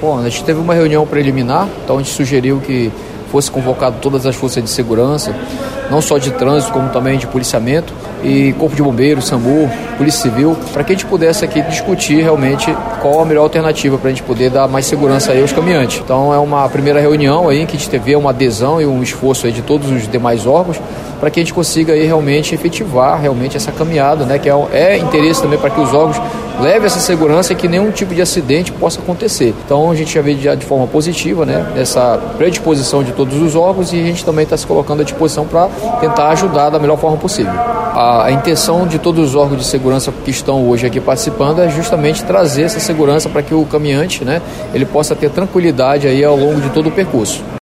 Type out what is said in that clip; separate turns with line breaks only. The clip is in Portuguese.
Bom, a gente teve uma reunião preliminar, então a gente sugeriu que fosse convocado todas as forças de segurança, não só de trânsito, como também de policiamento, e Corpo de Bombeiros, SAMU, Polícia Civil, para que a gente pudesse aqui discutir realmente qual a melhor alternativa para a gente poder dar mais segurança aí aos caminhantes. Então é uma primeira reunião aí que a gente teve uma adesão e um esforço aí de todos os demais órgãos para que a gente consiga aí realmente efetivar realmente essa caminhada, né, que é interesse também para que os órgãos levem essa segurança e que nenhum tipo de acidente possa acontecer. Então a gente já vê de forma positiva, né, essa predisposição de todos os órgãos e a gente também está se colocando à disposição para tentar ajudar da melhor forma possível. A intenção de todos os órgãos de segurança que estão hoje aqui participando é justamente trazer essa segurança para que o caminhante, né, ele possa ter tranquilidade aí ao longo de todo o percurso.